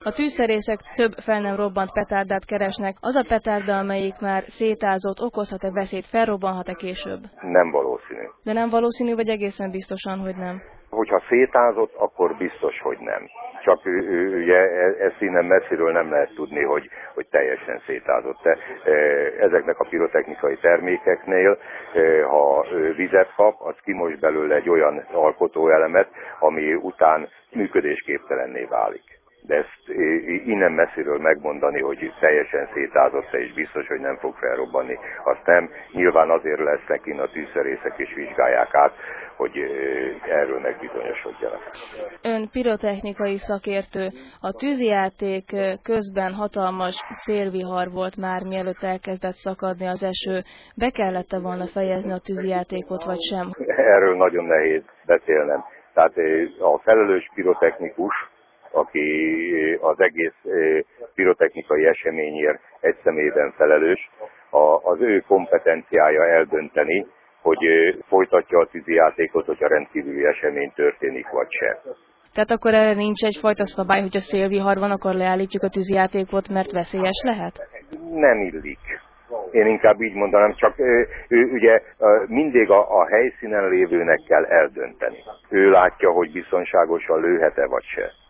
A tűzszerészek több fel nem robbant petárdát keresnek. Az a petárda, amelyik már szétázott, okozhat-e veszélyt, felrobbanhat-e később? Nem valószínű. De nem valószínű, vagy egészen biztosan, hogy nem? Hogyha szétázott, akkor biztos, hogy nem. Csak ugye ezt innen messziről nem lehet tudni, hogy teljesen szétázott. De ezeknek a pirotechnikai termékeknél, ha vizet kap, az kimos belőle egy olyan alkotóelemet, ami után működésképtelenné válik. De ezt innen messziről megmondani, hogy teljesen szétázott és biztos, hogy nem fog felrobbanni, azt nem. Nyilván azért lesznek innen a tűzszerészek és vizsgálják át, hogy erről megbizonyosodjanak. Ön pirotechnikai szakértő. A tűzijáték közben hatalmas szélvihar volt már, mielőtt elkezdett szakadni az eső. Be kellett-e volna fejezni a tűzijátékot, vagy sem? Erről nagyon nehéz beszélnem. Tehát a felelős pirotechnikus, aki az egész pirotechnikai eseményért egy személyben felelős, az ő kompetenciája eldönteni, hogy folytatja a tűzijátékot, hogyha rendkívüli esemény történik, vagy sem. Tehát akkor erre nincs egyfajta szabály, hogy a szélvihar van, akkor leállítjuk a tűzijátékot, mert veszélyes lehet? Nem illik. Én inkább így mondanám, csak ugye mindig a helyszínen lévőnek kell eldönteni. Ő látja, hogy biztonságosan lőhet-e vagy se.